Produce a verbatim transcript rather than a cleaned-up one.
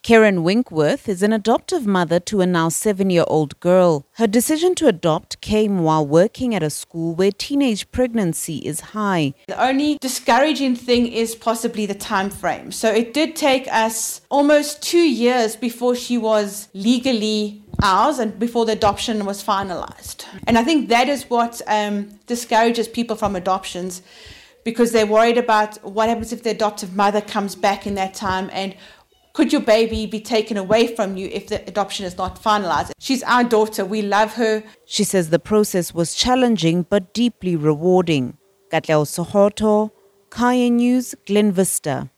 Karen Winkworth is an adoptive mother to a now seven-year-old girl. Her decision to adopt came while working at a school where teenage pregnancy is high. The only discouraging thing is possibly the time frame. So it did take us almost two years before she was legally ours and before the adoption was finalized. And I think that is what um, discourages people from adoptions, because they're worried about what happens if the adoptive mother comes back in that time, and could your baby be taken away from you if the adoption is not finalized? She's our daughter. We love her. She says the process was challenging but deeply rewarding. Katleo Sohoto, Kaya News, Glen Vista.